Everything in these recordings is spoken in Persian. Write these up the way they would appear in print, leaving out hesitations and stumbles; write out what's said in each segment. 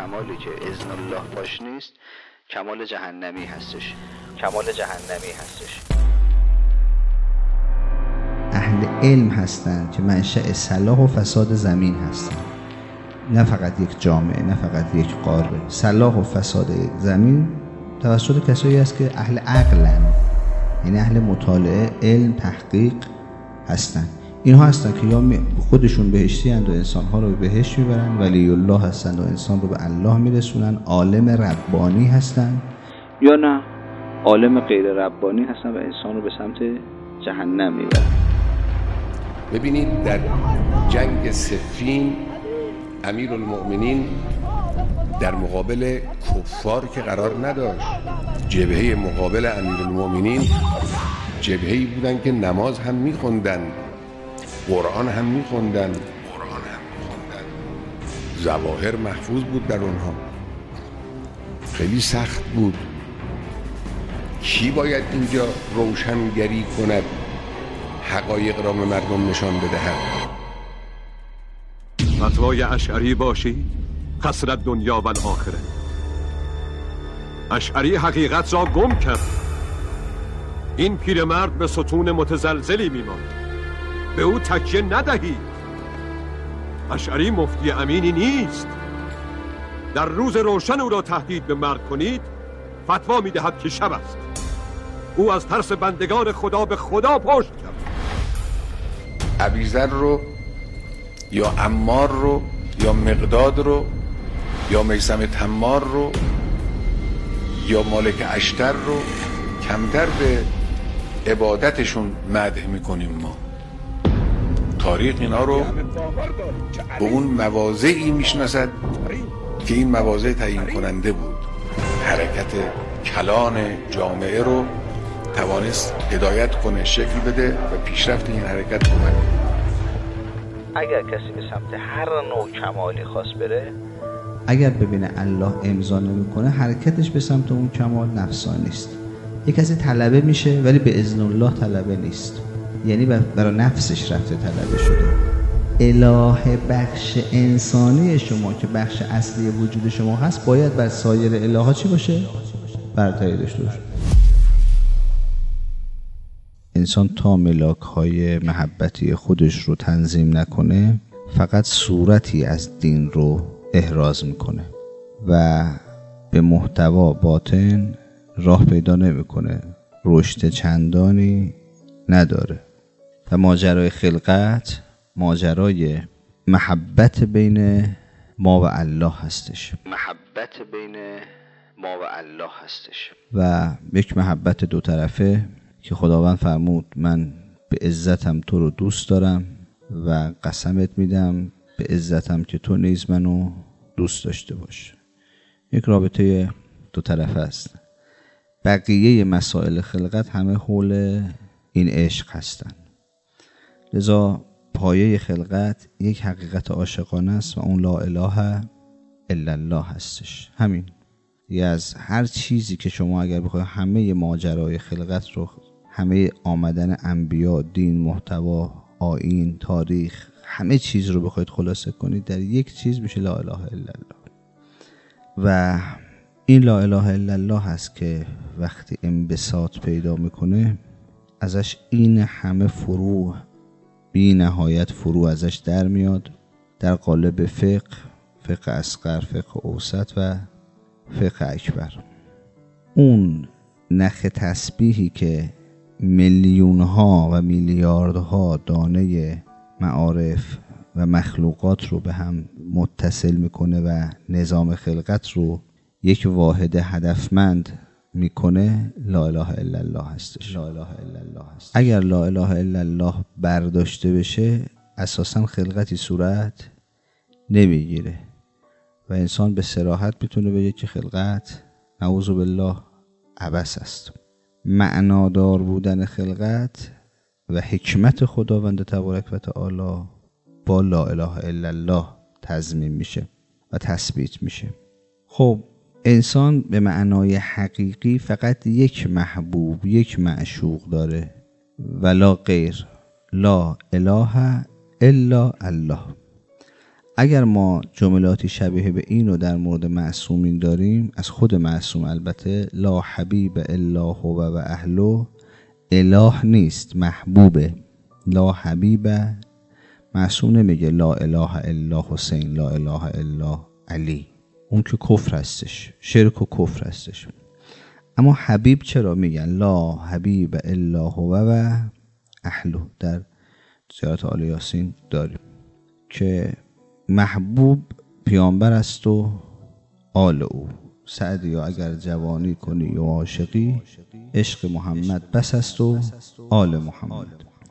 کمالی که اذن الله باش نیست کمال جهنمی هستش. اهل علم هستند که منشأ صلاح و فساد زمین هستند، نه فقط یک جامعه، نه فقط یک قاره. صلاح و فساد زمین توسط کسایی است که اهل عقلن، یعنی اهل مطالعه، علم، تحقیق هستند. اینها هستند که یا خودشون بهشتی اند و انسانها رو به بهشت میبرن، ولی الله هستند و انسان رو به الله میرسونن، عالم ربانی هستند، یا نه عالم غیر ربانی هستند و انسان رو به سمت جهنم میبرن. ببینید در جنگ صفین امیرالمؤمنین در مقابل کفار که قرار نداشت. جبهه مقابل امیرالمؤمنین جبهه‌ای بودن که نماز هم می‌خوندن، قرآن هم می‌خوندن، ظواهر محفوظ بود در اونها. خیلی سخت بود. کی باید اینجا روشنگری کند، حقایق را به مردم نشان بدهد؟ فتوای اشعری باشی خسر دنیا و الاخره. اشعری حقیقت را گم کرد. این پیرمرد به ستون متزلزلی میماند، به او تکیه ندهید. اشعری مفتی امینی نیست. در روز روشن او را تهدید به مرگ کنید، فتوا میدهد که شب است. او از ترس بندگان خدا به خدا پشت کرد. ابیذر رو یا عمار رو یا مقداد رو یا میثم تمار رو یا مالک اشتر رو کمتر به عبادتشون مدح میکنیم ما. تاریخ اینا رو به اون مواضعی میشناسد که این مواضع تعیین کننده بود. حرکت کلان جامعه رو توانست هدایت کنه، شکل بده و پیشرفت این حرکت کنه. اگر کسی به سمت هر نوع کمالی خواست بره، اگر ببینه الله امضا نمیکنه، حرکتش به سمت اون کمال نفسانی است. یک کسی طلبه میشه ولی به اذن الله طلبه نیست، یعنی برای نفسش رفته طلبه شده. اله بخش انسانی شما که بخش اصلی وجود شما هست باید بر سایر اله‌ها چی باشه؟ برتری داشته باشه. انسان تا ملاک‌های محبتی خودش رو تنظیم نکنه، فقط صورتی از دین رو احراز میکنه و به محتوا باطن راه پیدا نمیکنه، رشد چندانی نداره. و ماجرای خلقت ماجرای محبت بین ما و الله هستش. و یک محبت دو طرفه که خداوند فرمود من به عزتم تو رو دوست دارم و قسمت میدم به عزتم که تو نیز منو دوست داشته باش. یک رابطه دو طرفه است. بقیه مسائل خلقت همه حول این عشق هستند. لذا پایه خلقت یک حقیقت عاشقانه است و اون لا اله الا الله هستش. همین. یه از هر چیزی که شما اگر بخواید همه ماجرای خلقت رو، همه آمدن انبیا، دین، محتوا، آیین، تاریخ، همه چیز رو بخواید خلاصه کنید در یک چیز میشه لا اله الا الله. و این لا اله الا الله هست که وقتی انبساط پیدا میکنه ازش این همه فروع، بی نهایت فروع ازش در میاد در قالب فقه اصغر، فقه اوسط و فقه اکبر. اون نخ تسبیحی که میلیونها و میلیاردها دانه معارف و مخلوقات رو به هم متصل میکنه و نظام خلقت رو یک واحد هدفمند میکنه، لا اله الا الله هستش. اگر لا اله الا الله برداشته بشه اساسا خلقتی صورت نمیگیره و انسان به صراحت میتونه بگه که خلقت نعوذ بالله عبث است. معنادار بودن خلقت و حکمت خداوند تبارک و تعالی با لا اله الا الله تضمین میشه و تثبیت میشه. خب انسان به معنای حقیقی فقط یک محبوب، یک معشوق داره ولا غیر. لا اله الا الله. اگر ما جملاتی شبیه به این رو در مورد معصومین داریم، از خود معصوم البته، لا حبیب الا هو و اهله، اله نیست، محبوبه. لا حبیب، معصوم نمیگه لا اله الا حسین، لا اله الا علی، اون که کفر هستش، شرک و کفر هستش. اما حبیب چرا میگن لا حبیب الا هو و اهله؟ در زیارت آل یاسین داریم که محبوب پیامبر است و آل او. سعدیا اگر جوانی کنی و عاشقی، عشق محمد بس است و آل محمد.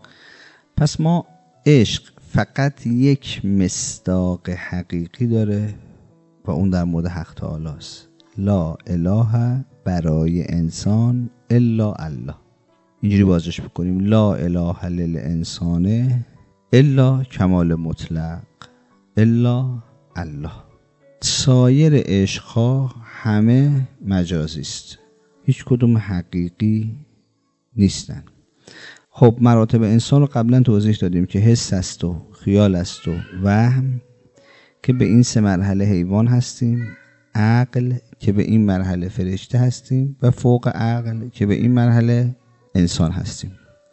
پس ما عشق فقط یک مصداق حقیقی داره و اون در مورد حق تعالی است. لا اله برای انسان الا الله. اینجوری بازش بکنیم لا اله للانسان الا کمال مطلق الا الله. سایر عشقها همه مجازی است، هیچ کدوم حقیقی نیستن. خب مراتب انسان رو قبلا توضیح دادیم که حس است و خیال است و وهم که به این 3 مرحله حیوان هستیم، عقل که به این مرحله فرشته هستیم و فوق عقل که به این مرحله انسان هستیم.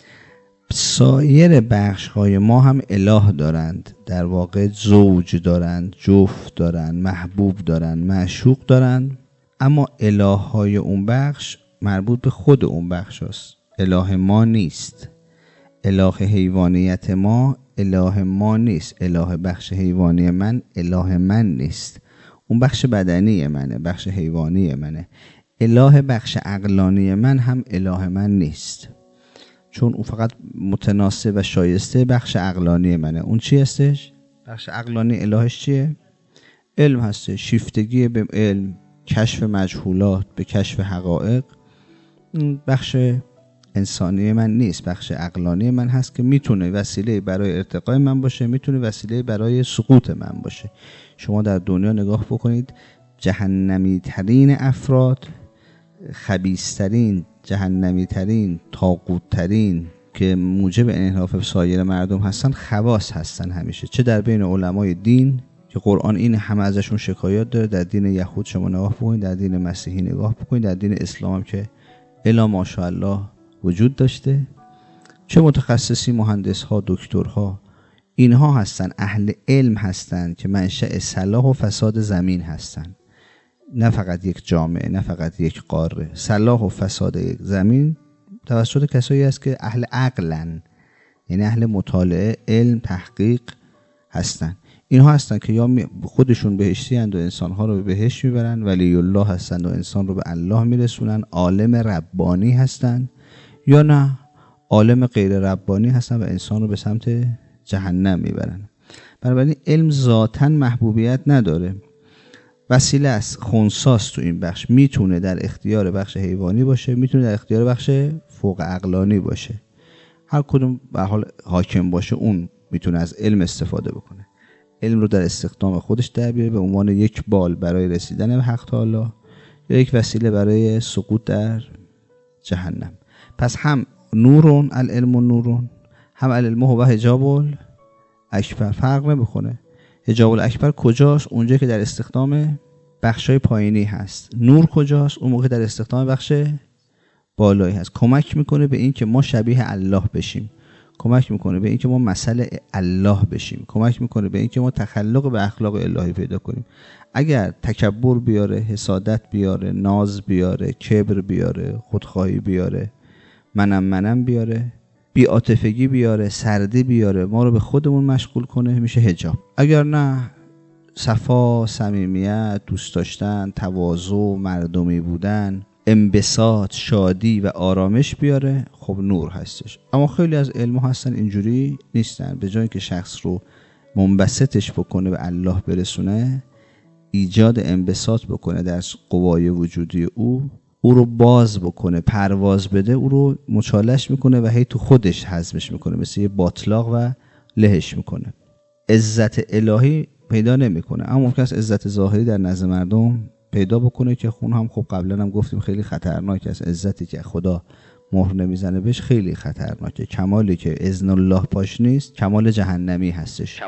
سایر بخش‌های ما هم اله دارند، در واقع زوج دارند، جفت دارند، محبوب دارند، معشوق دارند، اما اله‌های اون بخش مربوط به خود اون بخش است. اله ما نیست. اله حیوانیت ما اله ما نیست. اله بخش حیوانی من اله من نیست. اون بخش بدنی منه، بخش حیوانی منه. اله بخش عقلانی من هم اله من نیست، چون اون فقط متناسب و شایسته بخش عقلانی منه. اون چی هستش؟ بخش عقلانی الهش چیه؟ علم هستش، شیفتگی به علم، کشف مجهولات به کشف حقایق. بخش انسانی من نیست، بخش عقلانی من هست که میتونه وسیله برای ارتقای من باشه، میتونه وسیله برای سقوط من باشه. شما در دنیا نگاه بکنید، جهنمی ترین افراد، خبیث ترین، جهنمی ترین، طاغوت ترین که موجب انحراف سایر مردم هستن، خواص هستن همیشه. چه در بین علمای دین که قرآن این همه ازشون شکایات داره، در دین یهود شما نگاه بکنید، در دین مسیحی نگاه بکنید، در دین اسلام هم که الا ماشاءالله وجود داشته. چه متخصصی، مهندس ها، دکترها، اینها هستن، اهل علم هستن که منشأ صلاح و فساد زمین هستن. نه فقط یک جامعه، نه فقط یک قاره. صلاح و فساد یک زمین توسط کسایی است که اهل عقلن، یعنی اهل مطالعه، علم، تحقیق هستن. اینها هستن که یا خودشون بهشتی اند و انسانها رو به بهشت میبرن، ولی الله هستند و انسان رو به الله میرسونن، عالم ربانی هستن، یا نه عالم غیر ربانی هستن و انسان رو به سمت جهنم میبرن. بنابراین علم ذاتاً محبوبیت نداره، وسیله است، خنثاست. تو این بخش میتونه در اختیار بخش حیوانی باشه، میتونه در اختیار بخش فوق عقلانی باشه. هر کدوم به حال حاکم باشه اون میتونه از علم استفاده بکنه، علم رو در استخدام خودش در بیاره به عنوان یک بال برای رسیدن به حق تعالی یا یک وسیله برای سقوط در جهنم. پس هم نورون العلم و نورون، هم العلم و حجاب الاکبر. فرق نمیکنه حجاب الاکبر کجاست؟ اونجا که در استخدام بخشای پایینی هست. نور کجاست؟ اون موقع در استخدام بخش بالایی هست. کمک میکنه به این که ما شبیه الله بشیم، کمک میکنه به این که ما مثل الله بشیم، کمک میکنه به این که ما تخلق به اخلاق الهی پیدا کنیم. اگر تکبر بیاره، حسادت بیاره، ناز بیاره، کبر بیاره، خودخواهی بیاره، منم بیاره، بی‌عاطفگی بیاره، سردی بیاره، ما رو به خودمون مشغول کنه، میشه حجاب. اگر نه صفا، صمیمیت، دوست داشتن، تواضع، مردمی بودن، انبساط، شادی و آرامش بیاره، خب نور هستش. اما خیلی از علم‌ها هستن اینجوری نیستن. به جای که شخص رو منبسطش بکنه به الله برسونه، ایجاد انبساط بکنه در قوای وجودی او رو باز بکنه، پرواز بده، او رو مچالش میکنه و هی تو خودش هضمش میکنه، مثل یه باطلاق و لهش میکنه. عزت الهی پیدا نمیکنه، اما ممکن است عزت ظاهری در نزد مردم پیدا بکنه که خون هم خب قبلا هم گفتیم خیلی خطرناک است. عزتی که خدا مهر نمیزنه بهش خیلی خطرناکه. کمالی که اذن الله پاش نیست کمال جهنمی هستش.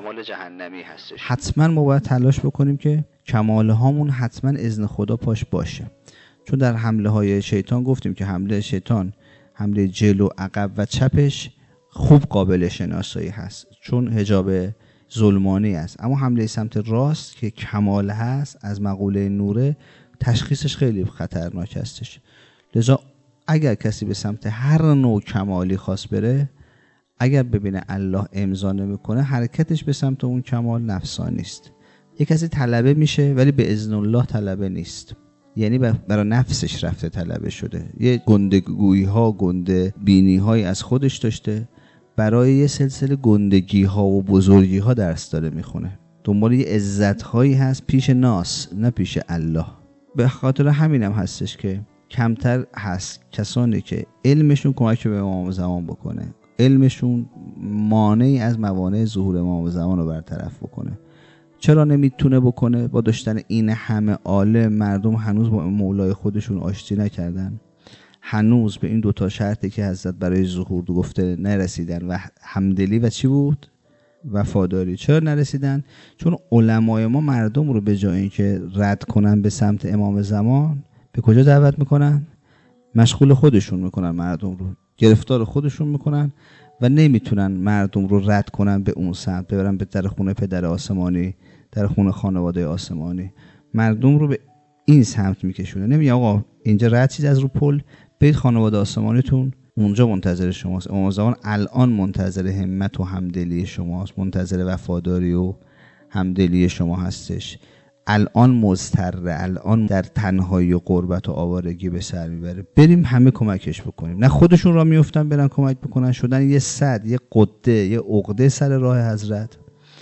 حتما ما باید تلاش بکنیم که کمال هامون حتما اذن خدا پاش باشه. چون در حمله های شیطان گفتیم که حمله شیطان، حمله جلو، عقب و چپش خوب قابل شناسایی هست چون حجاب ظلمانی است، اما حمله سمت راست که کمال هست از مقوله نوره تشخیصش خیلی خطرناک هستش. لذا اگر کسی به سمت هر نوع کمالی خواست بره، اگر ببینه الله امضا نمیکنه حرکتش به سمت اون کمال نفسانی است. یک کسی طلبه میشه ولی به اذن الله طلبه نیست، یعنی برای نفسش رفته طلبه شده، یه گندگویی ها، گنده بینی های از خودش داشته، برای یه سلسله گندگی ها و بزرگی ها درس داره میخونه، دنبال یه عزت هایی هست پیش ناس نه پیش الله. به خاطر همینم هستش که کمتر هست کسانی که علمشون کمک به امام زمان بکنه، علمشون مانعی از موانع ظهور امام زمان رو برطرف بکنه. چرا نمیتونه بکنه؟ با داشتن این همه عالم مردم هنوز با مولای خودشون آشتی نکردن، هنوز به این دوتا شرطی که حضرت برای ظهور گفته نرسیدن و همدلی و چی بود؟ وفاداری. چرا نرسیدن؟ چون علمای ما مردم رو به جای اینکه رد کنن به سمت امام زمان به کجا دعوت میکنن؟ مشغول خودشون میکنن، مردم رو گرفتار خودشون میکنن و نمیتونن مردم رو رد کنن به اون سمت، ببرن به در خونه پدر آسمانی، در خونه خانواده آسمانی. مردم رو به این سمت میکشونه. نمیگه آقا اینجا رد چیز از رو پل، برید خانواده آسمانیتون اونجا منتظر شماست. امام زمان الان منتظر همت و همدلی شماست، منتظر وفاداری و همدلی شما هستش. الان مضطره، الان در تنهایی و غربت و آوارگی به سر میبره. بریم همه کمکش بکنیم. نه خودشون را میافتن برن کمک بکنن، شدن یه صد، یه قده، یه عقده سر راه حضرت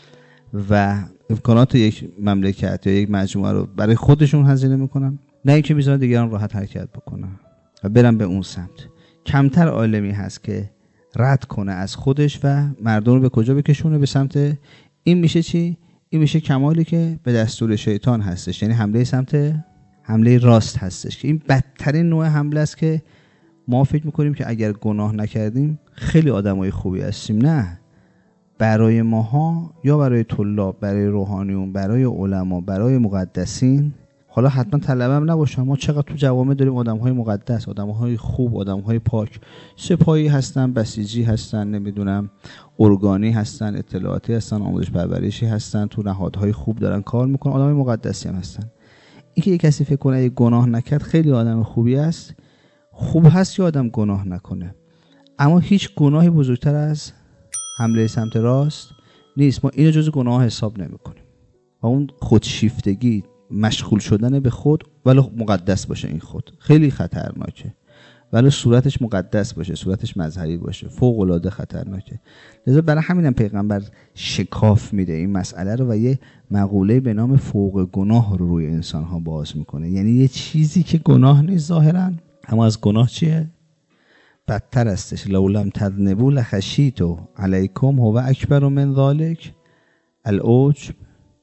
و امکانات یک مملکت یا یک مجموعه رو برای خودشون هزینه میکنن، نه اینکه میذارن دیگران راحت حرکت بکنن و برن به اون سمت. کمتر عالمی هست که رد کنه از خودش و مردم رو به کجا بکشونه؟ به سمت این. میشه چی؟ این میشه کمالی که به دستور شیطان هستش، یعنی حمله سمت حمله راست هستش که این بدترین نوع حمله است که ما فکر میکنیم که اگر گناه نکردیم خیلی آدمای خوبی هستیم. نه، برای ماها یا برای طلاب، برای روحانیون، برای علما، برای مقدسین، حالا حتما طلبم نباشم، ما چقدر تو جوامع داریم آدم‌های مقدس، آدم‌های خوب، آدم‌های پاک، سپاهی هستن، بسیجی هستن، نمیدونم ارگانی هستن، اطلاعاتی هستن، آموزش پرورشی هستن، تو نهادهای خوب دارن کار میکنن، آدم‌های مقدسی هم هستن. اینکه یک کسی فکر کنه اگه گناه نکرد خیلی آدم خوبی است، خوب هست که آدم گناه نکنه، اما هیچ گناهی بزرگتر از حمله سمت راست نیست. ما اینو جزو گناه حساب نمی‌کنیم. و اون خودشیفتگی، مشغول شدن به خود ولی مقدس باشه، این خود خیلی خطرناکه، ولی صورتش مقدس باشه، صورتش مذهبی باشه، فوق العاده خطرناکه. لذا برای همینم پیغمبر شکاف میده این مسئله رو و یه مقوله به نام فوق گناه رو روی انسان‌ها باز میکنه. یعنی یه چیزی که گناه نیست ظاهرا، اما از گناه چیه؟ بدتر استش. لولم تذنبوا لخشیتو علیکم هو اکبر من ذالک العجب.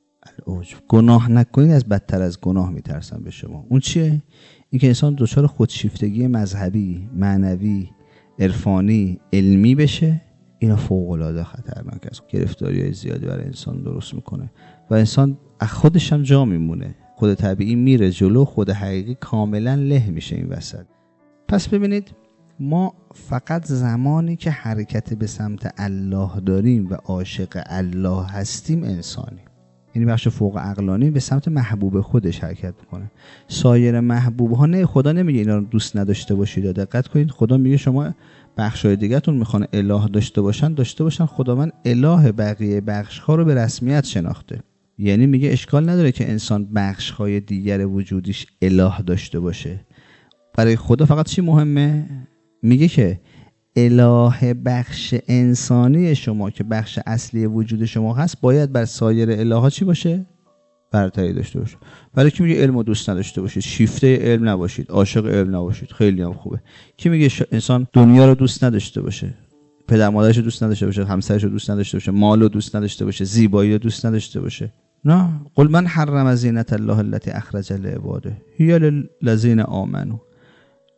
گناه نکنید از بدتر از گناه میترسم به شما. اون چیه؟ این که انسان دچار خودشیفتگی مذهبی، معنوی، عرفانی، علمی بشه. اینا فوق العاده خطرناک است. گرفتاری‌های زیادی برای انسان درست میکنه و انسان از خودش هم جا میمونه. خود طبیعی میره جلو، خود حقیقی کاملا له میشه این وسط. پس ببینید، ما فقط زمانی که حرکت به سمت الله داریم و عاشق الله هستیم انسانی، یعنی بخش فوق عقلانی به سمت محبوب خودش حرکت میکنه. سایر محبوب ها نه، خدا نمیگه اینا رو دوست نداشته باشید. دقت کنید، خدا میگه شما بخشای دیگه‌تون میخوان اله داشته باشن. خداوند اله بقیه بخش ها رو به رسمیت شناخته. یعنی میگه اشکال نداره که انسان بخش های دیگر وجودیش اله داشته باشه. برای خدا فقط چی مهمه؟ میگه که اله بخش انسانی شما که بخش اصلی وجود شما هست باید بر سایر اله‌ها چی باشه؟ برتری داشته باشه. برای کی میگه علمو دوست نداشته باشید، شیفته علم نباشید، عاشق علم نباشید؟ خیلی هم خوبه. کی میگه انسان دنیا رو دوست نداشته باشه، پدر مادرش رو دوست نداشته باشه، همسرش رو دوست نداشته باشه، مال رو دوست نداشته باشه، زیبایی رو دوست نداشته باشه؟ نه. قل من حرم زینت الله التي اخرج لعباده هی للذین آمنوا.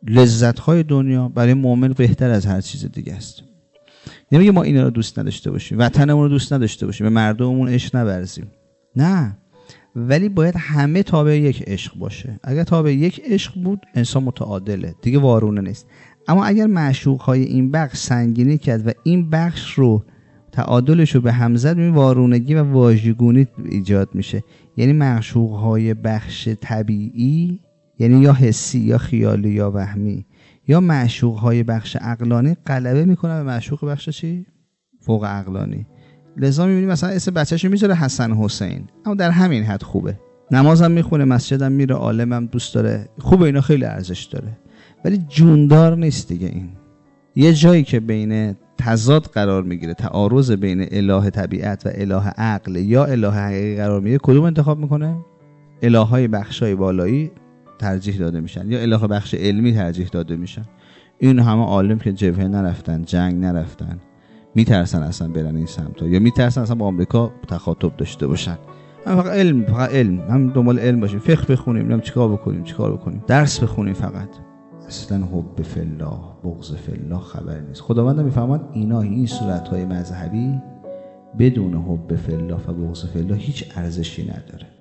لذت‌های دنیا برای مؤمن بهتر از هر چیز دیگه است. نمیگه ما اینا رو دوست نداشته باشیم، وطنمون رو دوست نداشته باشیم، به مردممون عشق نورزیم، نه، ولی باید همه تابع یک عشق باشه. اگر تابع یک عشق بود انسان متعادله دیگه، وارونه نیست. اما اگر معشوق‌های این بخش سنگینی کرد و این بخش رو تعادلش رو به هم زد، این وارونگی و واژگونی ایجاد میشه. یعنی معشوق‌های بخش طبیعی، یعنی یا حسی یا خیالی یا وهمی، یا معشوق‌های بخش عقلانی غلبه میکنه به معشوق بخش چی؟ فوق عقلانی. لذا میبینیم مثلا اسم بچه‌شو میذاره حسن حسین، اما در همین حد خوبه، نمازم میخونه، مسجدم میره، عالمم دوست داره، خوبه، اینا خیلی ارزش داره، ولی جوندار نیست دیگه. این یه جایی که بین تضاد قرار میگیره، تعارض بین اله طبیعت و اله عقل یا اله حقیقی قرار میگیره، کدوم انتخاب میکنه؟ الههای بخشای بالایی ترجیح داده میشن یا اله بخش علمی ترجیح داده میشن. این همه عالم که جبهه نرفتن، جنگ نرفتن، میترسن اصلا برن این سمتا، یا میترسن اصلا با آمریکا تخاطب داشته باشن. فقط علم، هم دنبال علم باشیم، فقه بخونیم، نمیدونم چیکار بکنیم، درس بخونیم فقط. اصلا حب فی الله، بغض فی الله خبر نیست. خداوند میفهمد این صورت‌های مذهبی بدون حب فی الله و بغض فی الله هیچ ارزشی نداره.